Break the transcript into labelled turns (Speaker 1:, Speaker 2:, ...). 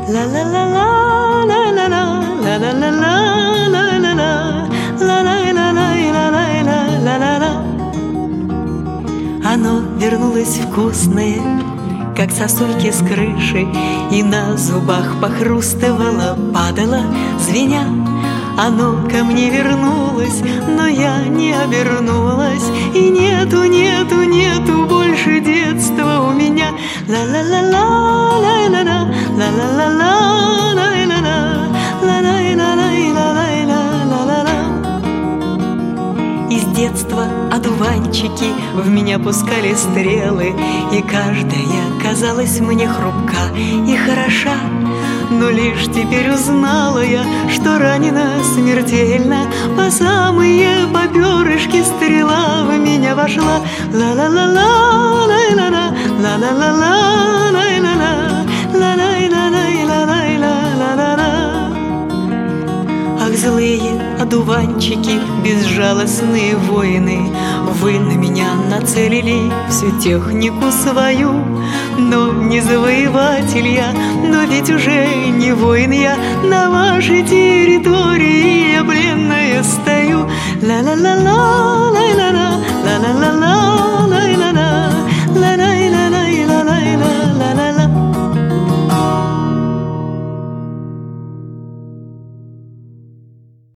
Speaker 1: ла ла ла ла ла ла ла ла ла ла ла ла ла ла ла ла. Оно вернулось вкусное, как сосульки с крыши, и на зубах похрустывало, падало, звеня. Оно ко мне вернулось, но я не обернулась, и нету, нету, нету больше детства у меня. Ла-ла-ла-ла, ла-ла-ла, ла-ла-ла-ла, ла-ла-ла, ла-ла-ла-ла-ла-ла-ла-ла. Из детства одуванчики в меня пускали стрелы, и каждая казалась мне хрупка и хороша. Но лишь теперь узнала я, что ранена смертельно, по самые попёрышки стрела в меня вошла. Ла-ла-ла-ла, лай-ла-ла, ла-ла-ла-ла, лай-ла-ла, ла-лай-ла-лай-ла-лай-ла-ла-ла. Ах, злые одуванчики, безжалостные воины, вы на меня нацелили всю технику свою. Но не завоеватель я, но ведь уже не воин я, на вашей территории я пленная стою. Ла-ла-ла-ла, лай-ла-ла, ла-ла-ла-ла,